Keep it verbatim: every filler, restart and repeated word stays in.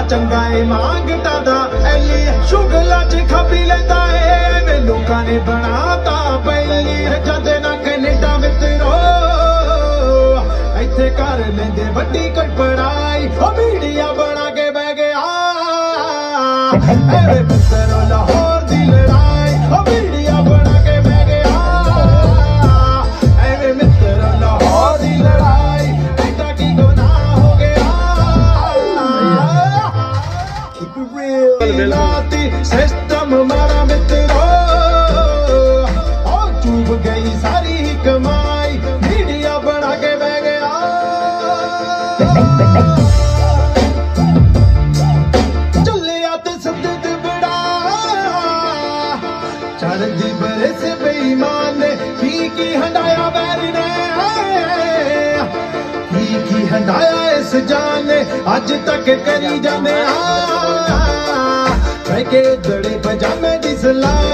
चंगा है मांगता दा एली शुगला च खपी लेंदा है मैं लोकां ने बनाता पहली जदे ना कनेडा मित्रो इत्थे कर लेंदे वड्डी कोई पढ़ाई ओ मीडिया बना के बह गया एवे मित्रो लाहौर दी लड़ाई ओ मीडिया बना के बह गया एवे मित्रो लाहौर दी लड़ाई ऐसा की गुनाह हो गया keep it real लाती सिस्टम मारा मित्रो ओ चूब गई सारी कमाई मीडिया बना के बह गया चलिया ते सदद बड़ा चढ़दी बरे से बेईमान ने की की हंडाया बैरी ने की की हंडाया इस जान ने अज तक करी जाने आ के दड़े पजामे दी सलाह